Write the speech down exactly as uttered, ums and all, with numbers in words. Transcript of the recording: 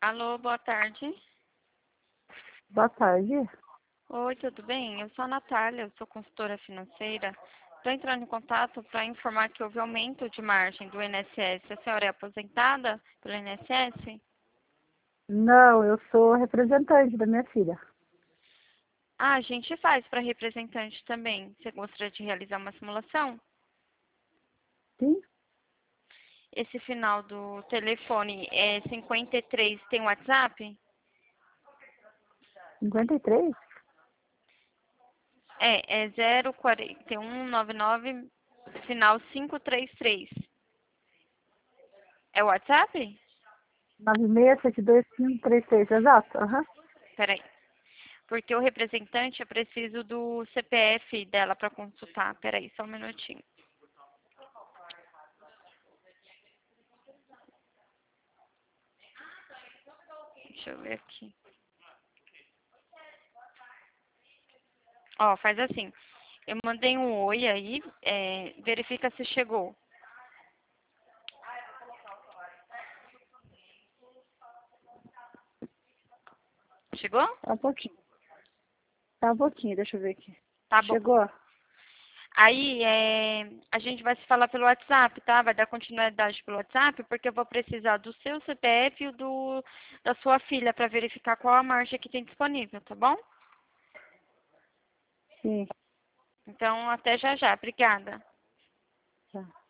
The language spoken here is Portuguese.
Alô, boa tarde. Boa tarde. Oi, tudo bem? Eu sou a Natália, eu sou consultora financeira. Estou entrando em contato para informar que houve aumento de margem do I N S S. A senhora é aposentada pelo I N S S? Não, eu sou representante da minha filha. Ah, a gente faz para representante também. Você gostaria de realizar uma simulação? Sim? Esse final do telefone é cinquenta e três, tem WhatsApp? cinquenta e três? É, é zero quatro um nove nove, final quinhentos e trinta e três. É o WhatsApp? nove seis sete dois cinco três seis, exato. Aham. Peraí. Porque o representante, eu preciso do C P F dela para consultar. Peraí, só um minutinho. Deixa eu ver aqui. Ó, faz assim. Eu mandei um oi aí, é, verifica se chegou. Chegou? Tá um pouquinho. Tá um pouquinho, deixa eu ver aqui. Tá bom. Chegou? Aí, é, a gente vai se falar pelo WhatsApp, tá? Vai dar continuidade pelo WhatsApp, porque eu vou precisar do seu C P F e o do, da sua filha para verificar qual a margem que tem disponível, tá bom? Sim. Então, até já já. Obrigada. Tá.